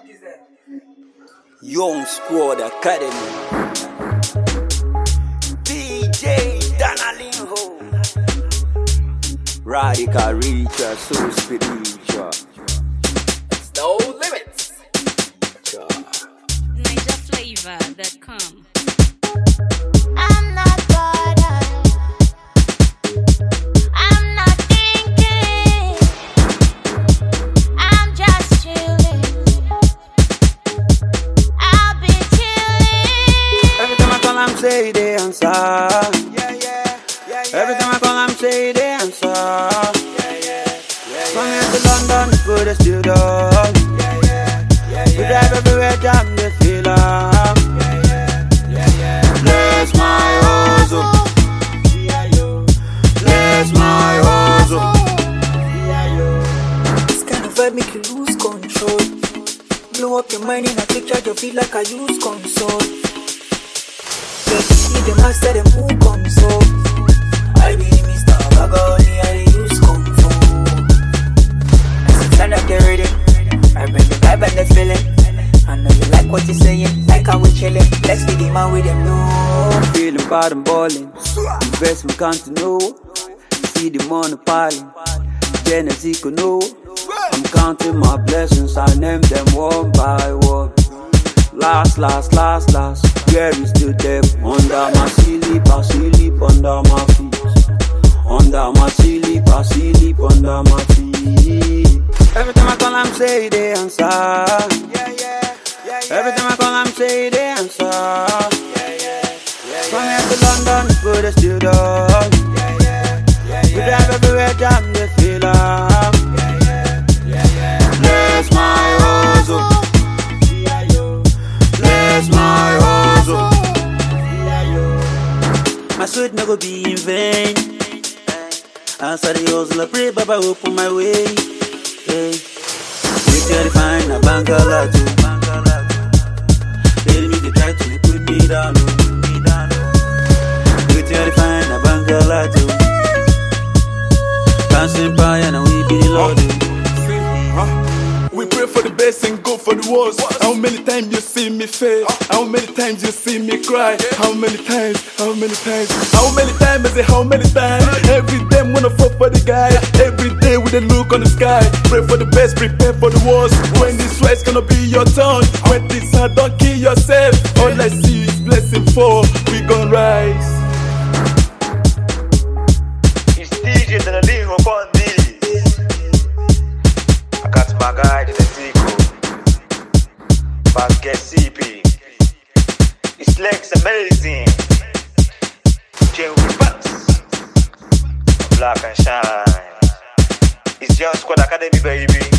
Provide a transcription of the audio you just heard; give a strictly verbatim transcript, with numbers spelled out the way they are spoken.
Young Squad Academy. D J Danalinho. Radical Reacher, so spiritual. It's no limits. Niger Flavor dot com. I'm not bothered. I'm not thinking. I'm just chilling. I'll be chilling. Every time I call, I'm say they answer. Yeah, yeah, yeah, yeah. Every time I call, I'm say they answer. Yeah, yeah, yeah. From here to London, for the studio. Yeah, yeah, yeah, We yeah. drive everywhere, damn the feel up. Yeah, yeah, yeah, yeah. Bless my hustle. Yeah, yo. Bless my hustle. Yeah, yo. This kind of vibe make you lose control. Blow up your mind in a picture, you feel like I use console. Get to see the master, them who comes up. I be Mister Bagoni, I use Kung Fu. As you turn up the rhythm, I bring the vibe and the feeling. I know you like what you're saying, like how we chilling. Let's be the man with them, no. Feeling bad and balling. Investment can't to know. See the money piling. Genesis could know. I'm counting my blessings. I name them one by one. Last, last, last, last. Where is the depth? Under my sleep, I sleep under my feet. Under my sleep, I sleep under my feet. Every time I call, I'm say they answer. Yeah, yeah, yeah, yeah. Every time I call, I'm say they answer. Yeah, yeah, yeah, From yeah. here to London, for the studio. Yeah, yeah, yeah, We yeah. drive everywhere, damn the feel up. Yeah, yeah, yeah, yeah. Bless my hustle. Yeah, yo. Bless my hustle. Yeah, yo. My sweat no go be in vain. As I the hustle, I pray Baba open my way. Hey. We try to find a Bangala too. Tell me they try to put me down. We try to find a Bangala too. Dancing by and we be the Lord. We pray for the best and go for the worst. How many times you see me fail? How many times you see me cry? How many times? How many times? How many times? I say how many times? Every day I'm wanna fall for the guy. Every day with a look on the sky. Pray for the best, prepare for the worst. When this sweat's gonna be your turn. When this hard, don't kill yourself. All I see is blessing for. We gon' rise. It's D J Danalinho on this. I got my guy, the Tico. Fast get C P. It's Lex amazing. Chain with bounce. Black and shine. It's Young Squad Academy, baby.